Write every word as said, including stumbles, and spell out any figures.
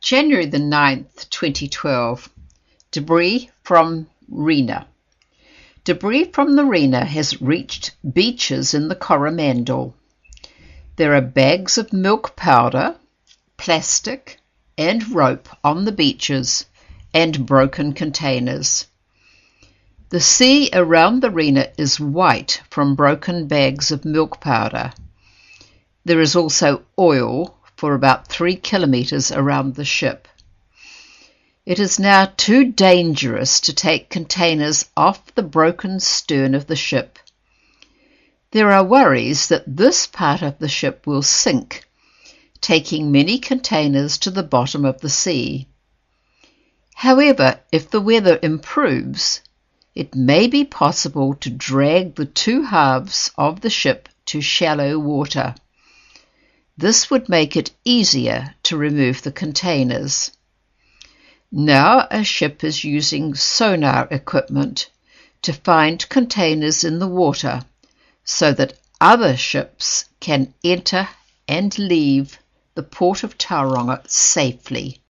January the ninth, twenty twelve. Debris from Rena. Debris from the Rena has reached beaches in the Coromandel. There are bags of milk powder, plastic, and rope on the beaches and broken containers. The sea around the Rena is white from broken bags of milk powder. There is also oil for about three kilometers around the ship. It is now too dangerous to take containers off the broken stern of the ship. There are worries that this part of the ship will sink, taking many containers to the bottom of the sea. However, if the weather improves, it may be possible to drag the two halves of the ship to shallow water. This would make it easier to remove the containers. Now a ship is using sonar equipment to find containers in the water so that other ships can enter and leave the port of Tauranga safely.